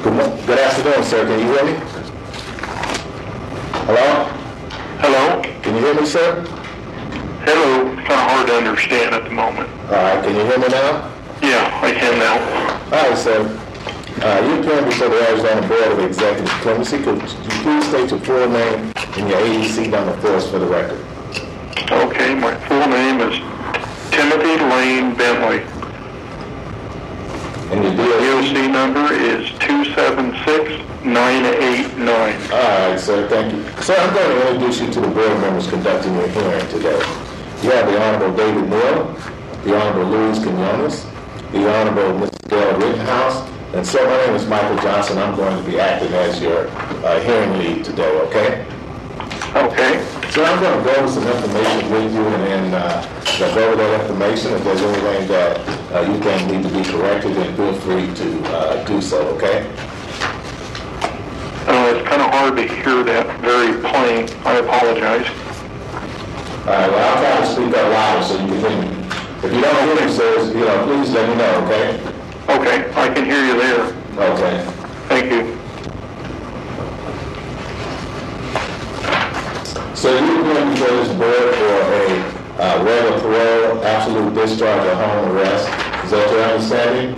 Good afternoon, sir. Can you hear me? Hello? Hello? Can you hear me, sir? Hello. It's kind of hard to understand at the moment. All right. Can you hear me now? Yeah, I can now. All right, sir. You're appearing before the Arizona Board of Executive Clemency. Could you please state your full name and your AEC number for us for the record? Okay, my full name is Timothy Lane Bentley. And your The DOC number is 276989. All right, sir. Thank you. Sir, I'm going to introduce you to the board members conducting your hearing today. You have the Honorable David Neal, the Honorable Luis Quinones, the Honorable Mr. Gail Rittenhouse, and so my name is Michael Johnson. I'm going to be acting as your hearing lead today, okay? Okay. So I'm going to go over some information with you and then go over that information. If there's anything that you think need to be corrected, then feel free to do so, okay? It's kind of hard to hear that very plain. I apologize. All right, well, I'll try to speak up louder so you can hear me. If you don't hear me, sir, please let me know, okay? Okay, I can hear you there. Okay. Thank you. So you're going before this board for a regular parole, absolute discharge, or home arrest. Is that your understanding?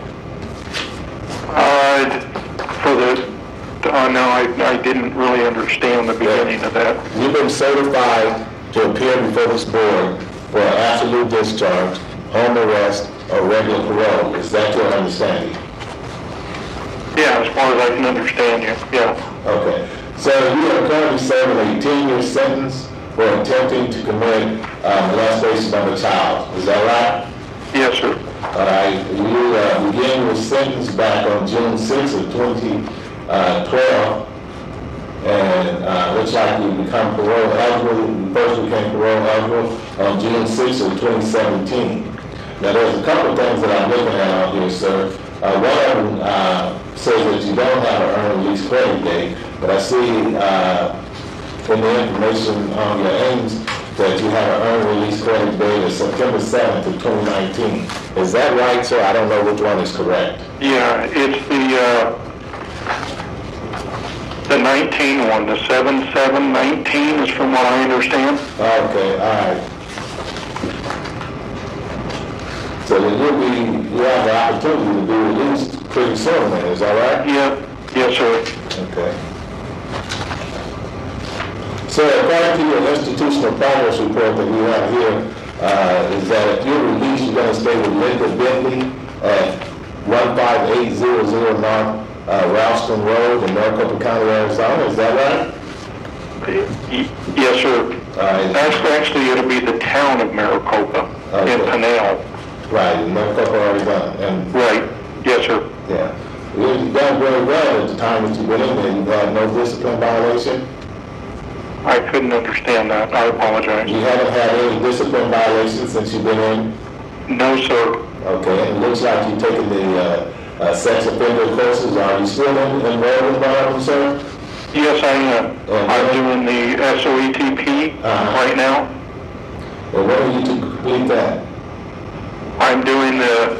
No, I didn't really understand the beginning of that. You've been certified to appear before this board for an absolute discharge, home arrest, or regular parole. Is that your understanding? Yeah, as far as I can understand you, yeah. Okay. So you are currently serving a 10-year sentence for attempting to commit molestation of a child. Is that right? Yes, sir. All right. You began your sentence back on June 6th of 2012, and looks like you become parole eligible. You first became parole eligible on June 6th of 2017. Now, there's a couple of things that I'm looking at out here, sir. One of them says that you don't have an earned release credit date, but I see in the information on your aims that you have an earned release credit date of September 7th of 2019. Is that right, sir? I don't know which one is correct. Yeah, it's the 19 one, the 7719 is from what I understand. Okay, all right. So then you have the opportunity to be released pretty soon, then, is that right? Yeah, yes, sir. Okay. So according to your institutional progress report that we have here, is that if you're released, you're going to stay with Linda Bentley at 15800 North Ralston Road in Maricopa County, Arizona. Is that right? Yes, sir. Actually, it'll be the town of Maricopa in Pinal. Right, in Maricopa, Arizona. And right. Yes, sir. Yeah. You've done very well at the time that you've been in there. You've had no discipline violation. I couldn't understand that. I apologize. You haven't had any discipline violations since you've been in? No, sir. Okay, and it looks like you've taken the sex offender courses. Are you still enrolled in one of them, sir? Yes, I am. I'm doing the SOETP right now. And when are you to complete that? I'm doing the,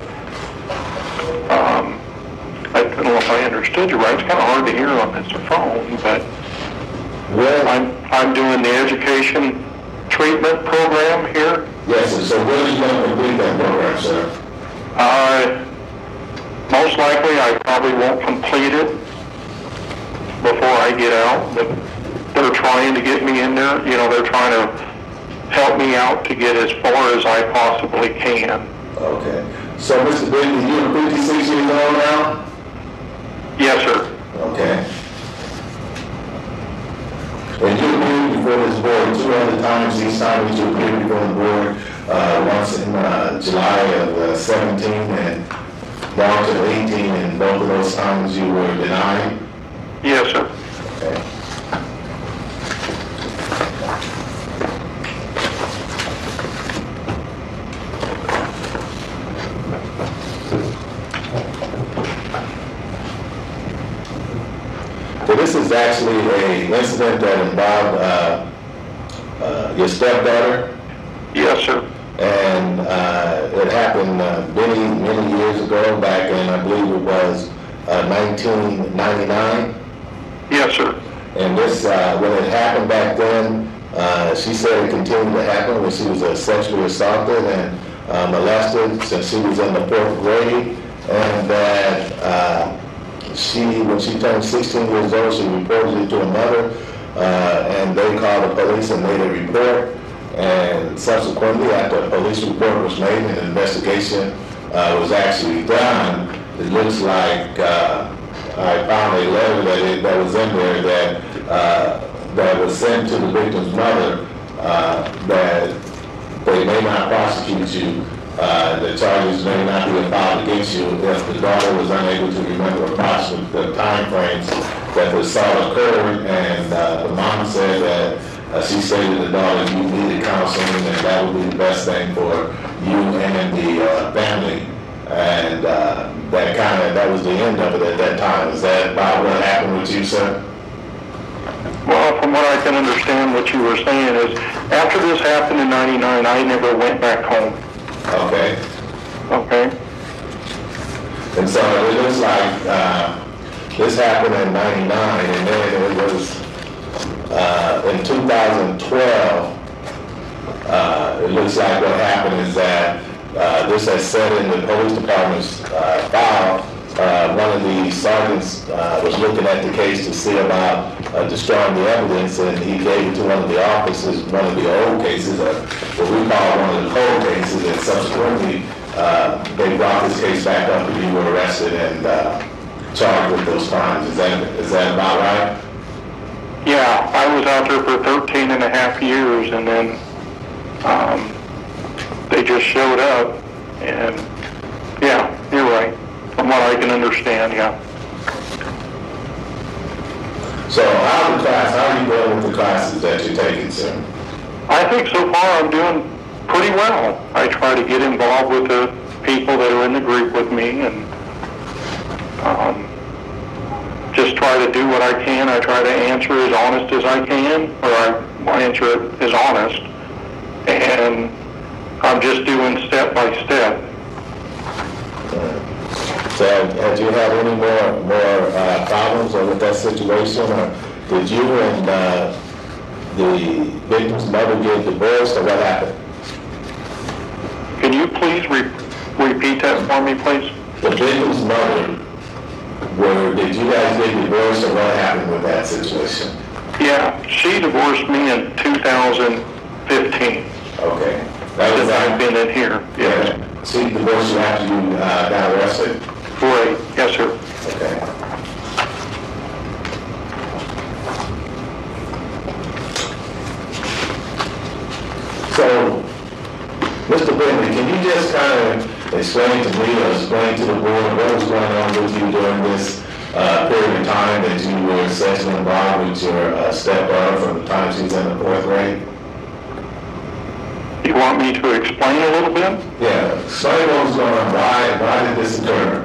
I don't know if I understood you right. It's kind of hard to hear on this phone, but I'm doing the education treatment program here. Yes, sir. So when are you going to complete that program, sir? Most likely I probably won't complete it before I get out, but they're trying to get me in there. You know, they're trying to help me out to get as far as I possibly can. Okay. So, Mr. Bentley, you're 56 years old now? Yes, sir. Okay. And you appeared before this board 2 other times. Each time that you appeared before the board, once in July of 17 and March of 18, and both of those times you were denied? Yes, sir. Okay. So this is actually an incident that involved your stepdaughter? Yes, sir. And it happened many years ago, back in, I believe it was 1999. Yes, sir. And this, when it happened back then, she said it continued to happen when she was sexually assaulted and molested since she was in the 4th grade. And that when she turned 16 years old, she reported it to her mother, and they called the police and made a report. And subsequently, after a police report was made and an investigation was actually done, it looks like I found a letter that was in there that was sent to the victim's mother that they may not prosecute you. The charges may not be filed against you if the daughter was unable to remember approximately the time frames that the assault occurred. And the mom said that she said to the daughter, you needed counseling, and that would be the best thing for you and the family. And that was the end of it at that time. Is that about what happened with you, sir? Well, from what I can understand, what you were saying is, after this happened in 99, I never went back home. Okay. Okay. And so it looks like this happened in 99, and then it was in 2012, it looks like what happened is that this has said in the police department's file, one of the sergeants was looking at the case to see about destroying the evidence, and he gave it to one of the officers, one of the old cases, what we call one of the cold cases, and subsequently they brought this case back up and you were arrested and charged with those crimes. Is that about right? Yeah, I was out there for 13 and a half years, and then they just showed up, and yeah, you're right. From what I can understand, yeah. So how are you doing with the classes that you're taking, sir? I think so far I'm doing pretty well. I try to get involved with the people that are in the group with me, and just try to do what I can. I try to answer as honest as I can, or I answer it as honest. And I'm just doing step by step. So have you had any more problems with that situation, or did you and the victim's mother get divorced, or what happened? Can you please repeat that for me, please? The victim's mother, did you guys get divorced, or what happened with that situation? Yeah, she divorced me in 2015. Okay. Since I've been in here, yes. She divorced you after you got arrested? Right, yes, sir. Okay. So, Mr. Bentley, can you just kind of explain to me or explain to the board what was going on with you during this period of time that you were sexually involved with your stepdaughter from the time she was in the 4th grade? You want me to explain a little bit? Yeah, explain what was going on. Why did this occur?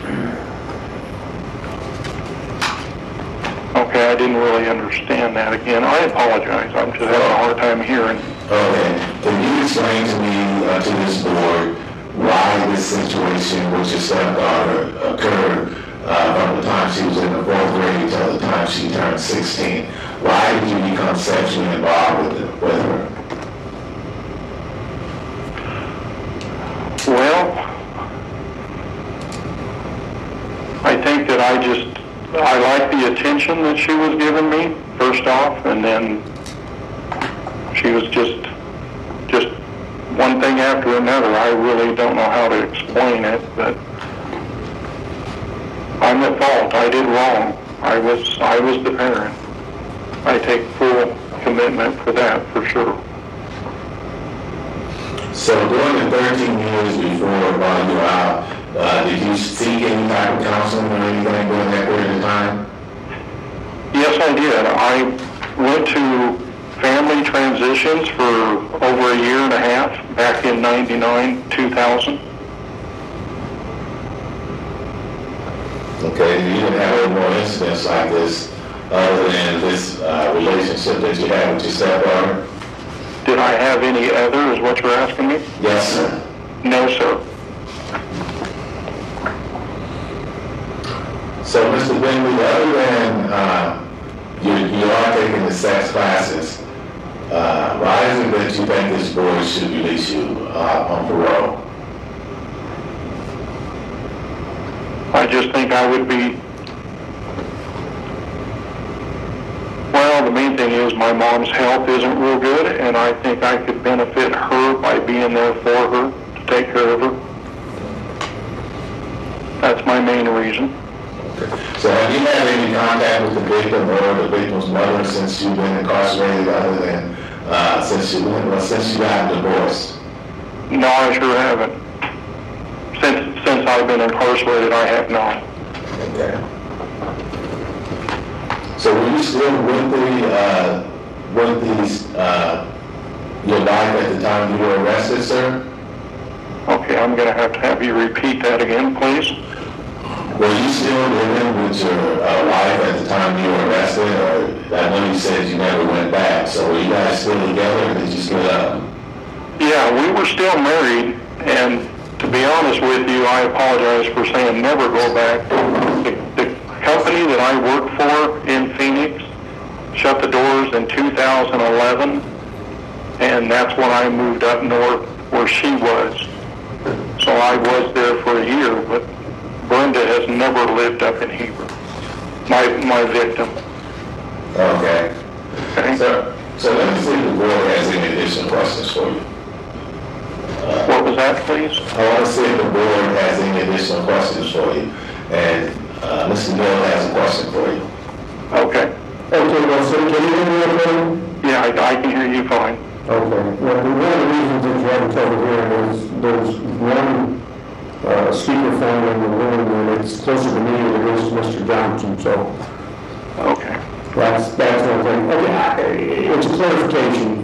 Okay, I didn't really understand that again. I apologize. I'm just having a hard time hearing. Okay. Can you explain to me, to this board, why this situation with your stepdaughter occurred from the time she was in the 4th grade until the time she turned 16? Why did you become sexually involved with her? Well, I think that I liked the attention that she was giving me, first off, and then she was just one thing after another. I really don't know how to explain it, but I'm at fault. I did wrong. I was the parent. I take full commitment for that, for sure. So during the 13 years before while you were out, did you seek any type of counseling or anything during that period of time? Yes, I did. I went to family transitions for over a year and a half back in 99, 2000. Okay, you didn't have any more incidents like this other than this relationship that you had with your stepdaughter? Did I have any other, is what you're asking me? Yes, sir. No, sir. So, Mr. Bingley, other than you are taking the sex classes, why is it that you think this board should release you on parole? I just think I would be, well, the main thing is my mom's health isn't real good, and I think I could benefit her by being there for her, to take care of her. That's my main reason. So have you had any contact with the victim or the victim's mother since you've been incarcerated, other than since you got divorced? No, I sure haven't. Since I've been incarcerated, I have not. Okay. So were you still with your wife at the time you were arrested, sir? Okay, I'm going to have you repeat that again, please. Were you still living with your wife at the time you were arrested, or I know you said you never went back, so were you guys still together, or did you split up? Yeah, we were still married, and to be honest with you, I apologize for saying never go back. The company that I worked for in Phoenix shut the doors in 2011, and that's when I moved up north where she was. So I was there for a year, but Brenda has never lived up in Heber, my victim. Okay. Okay. So let me see if the board has any additional questions for you. What was that, please? I want to see if the board has any additional questions for you. And Mr. Miller has a question for you. Okay. Okay, well, so can you hear me okay? Yeah, I can hear you fine. Okay. Well, one of the reasons that you haven't over here is there's one speakerphone in the room, and it's closer to me than it is to Mr. Johnson, so Okay. that's one thing. Okay, it's a clarification.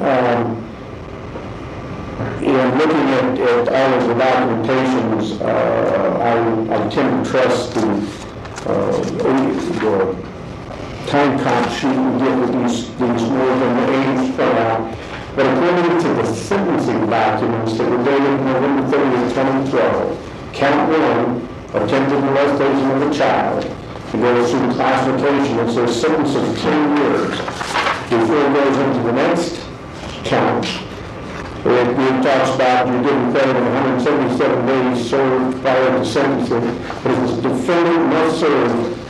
Looking at all of the documentations, I tend to trust the time comp sheet we get with these more than the age spread out. But according to the sentencing documents that were dated November 30th, 2012, count one, attempted molestation of a child, it goes through the classification. It says sentence of 10 years. Before it goes into the next count, it talks about you didn't credit 177 days served prior to sentencing, but it was defendant must serve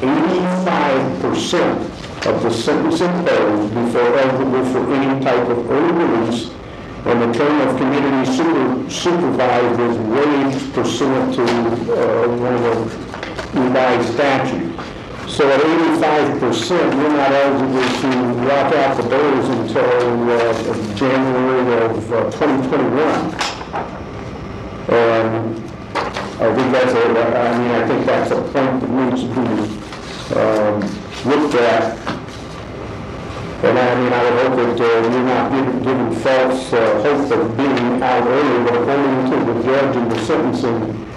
85% of the sentence imposed before eligible for any type of early release, and the term of community supervised is waived pursuant to one of the revised statutes. So at 85%, you're not eligible to walk out the doors until January of 2021. I think that's a point that needs to be looked at. And I would hope that you're not giving false hope of being out early, but according to the judge in the sentencing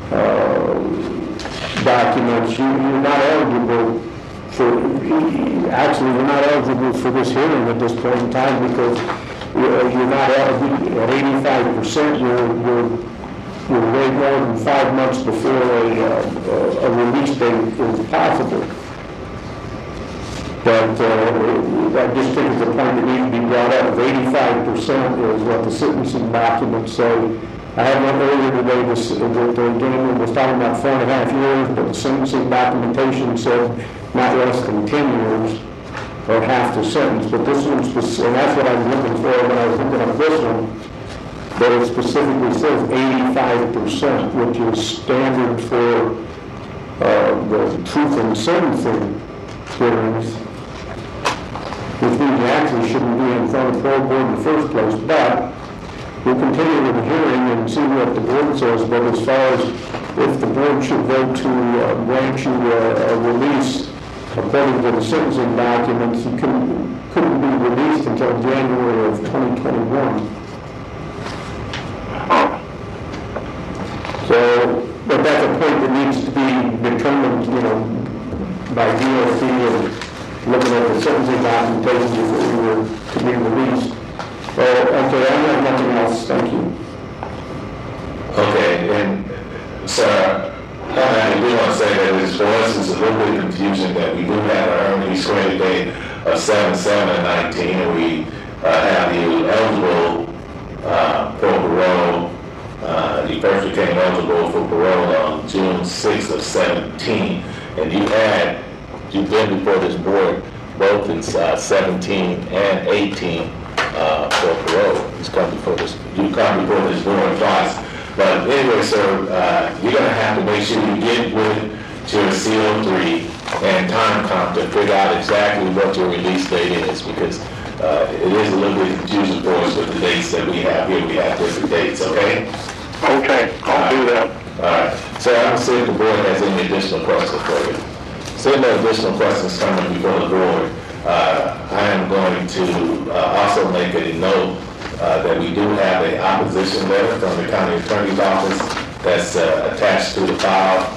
documents, you're not eligible for this hearing at this point in time, because you're not eligible at 85%. You're way more than 5 months before a release date is possible. But I just think it's a point that needs to be brought up. 85% is what the sentencing documents say. I had one earlier today that the gentleman was talking about 4.5 years, but the sentencing documentation said not less than 10 years or half the sentence. But this one, and that's what I was looking for when I was looking at this one, but it specifically says 85%, which is standard for the truth in sentencing hearings, which means you actually shouldn't be in front of the parole board in the first place. But we'll continue with the hearing and see what the board says. But as far as if the board should vote to grant you a release according to the sentencing documents, you couldn't be released until January of 2021. So, but that's a point that needs to be determined, by DOC and looking at the sentencing documentation before we were to be released. Okay, I have nothing else. Thank you. Okay, and sir, I do want to say that as far as is a little bit of confusion that we do have an earned release credit date of 7/7/19, and we have you eligible for parole. You first became eligible for parole on June 6th of 17, and you've been before this board both in 17 and 18 for parole. You come before this board twice. But anyway, sir, you're going to have to make sure you get with your CO3 and time comp to figure out exactly what your release date is, because it is a little bit confusing for us with the dates that we have here. We have different dates, okay? Okay, I'll do that. All right. So I'm going to see if the board has any additional questions for you. Seeing no additional questions coming before the board, I am going to also make a note that we do have an opposition letter from the county attorney's office that's attached to the file.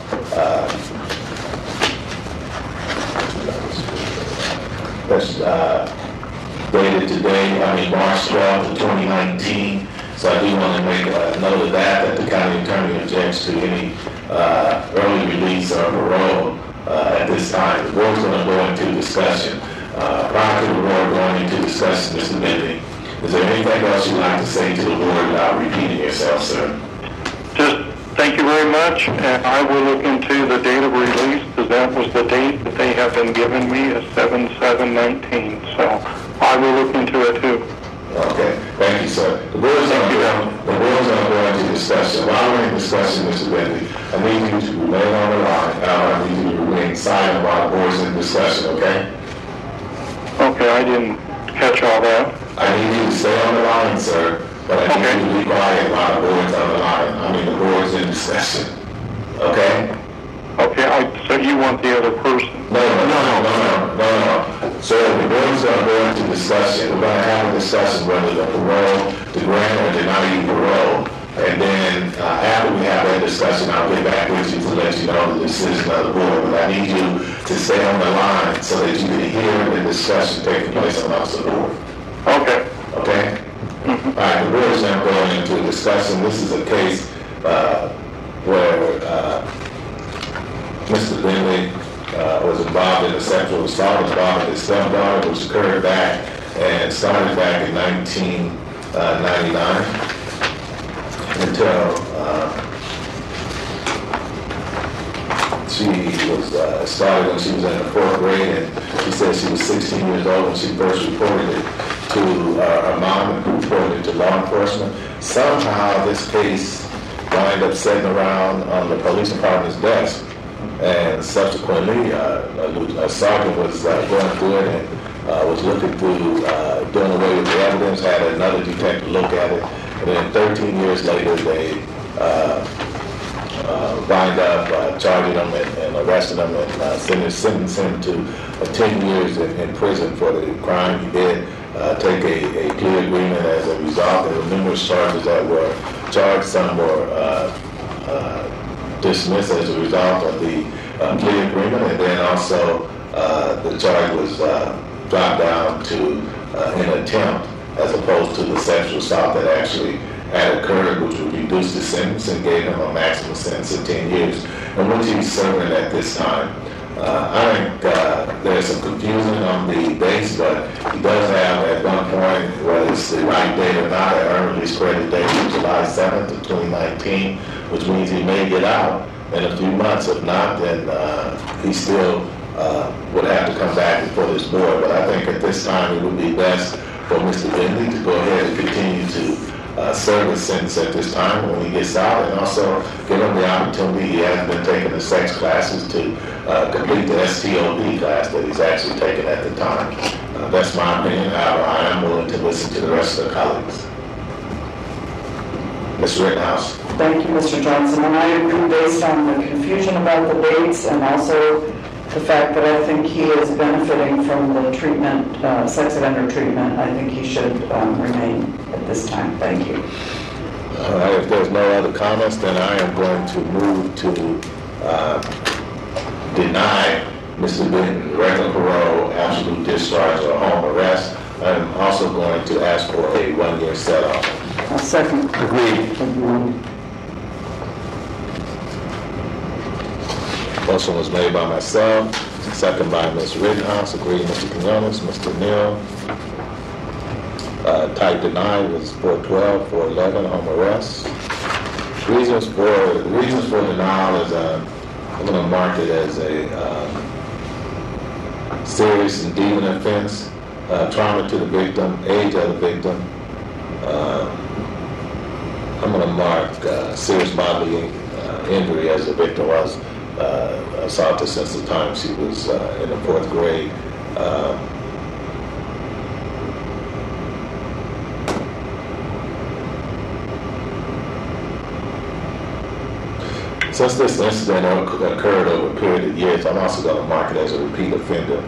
That's dated today, March 12th of 2019. So I do want to make a note of that the county attorney objects to any early release or parole at this time. The board's going to go into discussion. Prior to the board going into discussion, Mr. Bentley, is there anything else you'd like to say to the board without repeating yourself, sir? Just thank you very much, and I will look into the date of release, because that was the date that they have been giving me, is 7/7/19. So I will look into it too. Okay, thank you, sir. The board's going to go into discussion. While we're in discussion, Mr. Bentley, I need you to remain on the line. I need you to remain silent while the board's in discussion, okay? Okay, I didn't catch all that. I need you to stay on the line, sir, but I need you to be quiet while the board's on the line. The board's in discussion, okay? Okay, so you want the other person? No. So the board's going to go into discussion. We're going to have a discussion whether the parole, to grant or deny you parole. And then after we have that discussion, I'll get back with you to let you know the decision of the board. But I need you to stay on the line so that you can hear the discussion taking place amongst the board. Okay. Okay? Mm-hmm. All right, the board's now going into a discussion. This is a case where Mr. Bentley was involved in a sexual assault involving his stepdaughter, which occurred back and started back in 1999 until she was started when she was in the 4th grade, and she said she was 16 years old when she first reported it to her mom and reported it to law enforcement. Somehow this case wound up sitting around on the police department's desk. And subsequently, a sergeant was going through it and was looking through, doing away with the evidence, had another detective look at it, and then 13 years later, they wind up charging him and arresting him and sentencing him to 10 years in prison for the crime he did. Take a plea agreement as a result. There were numerous charges that were charged. Some were dismissed as a result of the plea agreement, and then also the charge was dropped down to an attempt as opposed to the sexual assault that actually had occurred, which would reduce the sentence and gave him a maximum sentence of 10 years, and which he's serving at this time. I think there's some confusion on the dates, but he does have at one point, whether it's the right date or not, an earned release credit date of July 7th of 2019, which means he may get out in a few months. If not, then he still would have to come back before this board. But I think at this time it would be best for Mr. Bentley to go ahead and continue to serve his sentence at this time when he gets out, and also give him the opportunity. He has been taking the sex classes to complete the STOD class that he's actually taking at the time. That's my opinion. However, I am willing to listen to the rest of the colleagues. Ms. Rittenhouse. Thank you, Mr. Johnson. And I agree based on the confusion about the dates and also the fact that I think he is benefiting from the treatment, sex offender treatment. I think he should remain at this time. Thank you. All right, if there's no other comments, then I am going to move to deny Mr. Benton regular parole, absolute discharge, or home arrest. I'm also going to ask for a 1-year set-off. I'll second. Agreed. Motion was made by myself, second by Ms. Rittenhouse, agreed Mr. Quinones, Mr. Neal. Type denied was 412, 411, home arrest. Reasons for denial is, I'm going to mark it as a serious and deeming offense, trauma to the victim, age of the victim. I'm going to mark serious bodily injury as the victim was assaulted since the time she was in the 4th grade. Since this incident occurred over a period of years, I'm also going to mark it as a repeat offender.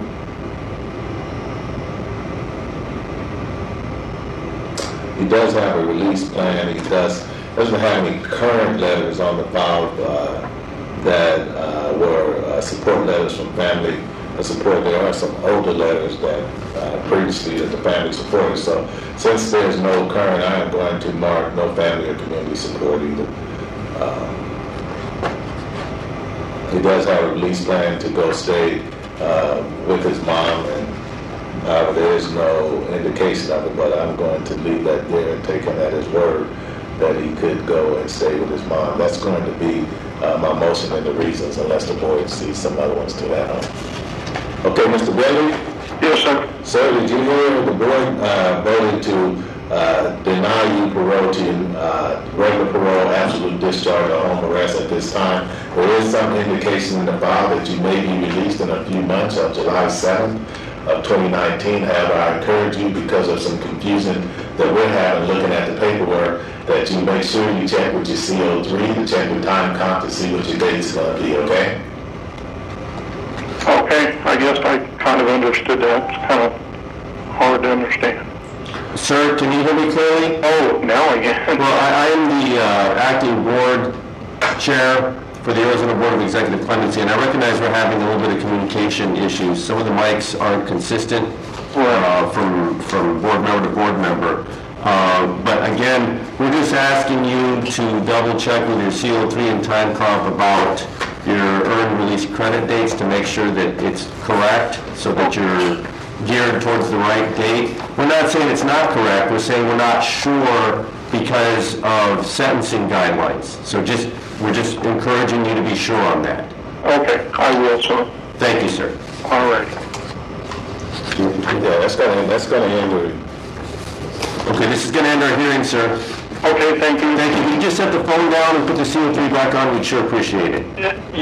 He does have a release plan. He doesn't have any current letters on the file that were support letters from family support. There are some older letters that previously that the family supported. So since there's no current, I am going to mark no family or community support either. He does have a release plan to go stay with his mom, and there is no indication of it, but I'm going to leave that there and take him at his word that he could go and stay with his mom. That's going to be my motion and the reasons, unless the board sees some other ones to add on. Okay, Mr. Bentley? Yes, sir. Sir, did you hear the board voted to deny you parole to regular parole, absolute discharge, or home arrest at this time? There is some indication in the file that you may be released in a few months on July 7th of 2019. However, I encourage you, because of some confusion that we're having looking at the paperwork, that you make sure you check with your CO3, to check with time comp to see what your date's going to be, okay? Okay, I guess I kind of understood that. It's kind of hard to understand. Sir, can you hear me clearly? Oh, now I can. Well, I am the acting board chair for the Arizona Board of Executive Clemency, and I recognize we're having a little bit of communication issues. Some of the mics aren't consistent from board member to board member. But again, we're just asking you to double check with your CO3 and time comp about your earned release credit dates to make sure that it's correct, so that you're geared towards the right date. We're not saying it's not correct, we're saying we're not sure because of sentencing guidelines. So we're just encouraging you to be sure on that. Okay, I will, sir. Thank you, sir. All right. Yeah, that's going to end the... Okay, this is going to end our hearing, sir. Okay, thank you. Thank you. If you just set the phone down and put the CO3 back on, we'd sure appreciate it.